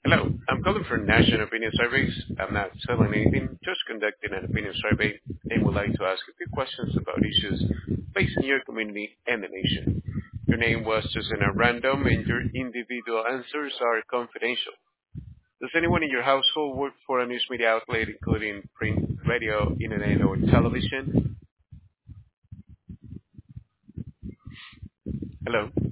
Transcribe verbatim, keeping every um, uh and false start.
Hello, I'm calling for National Opinion Surveys. I'm not selling anything, just conducting an opinion survey and would like to ask a few questions about issues facing your community and the nation. Your name was chosen at random and your individual answers are confidential. Does anyone in your household work for a news media outlet, including print, radio, internet, or television? Hello?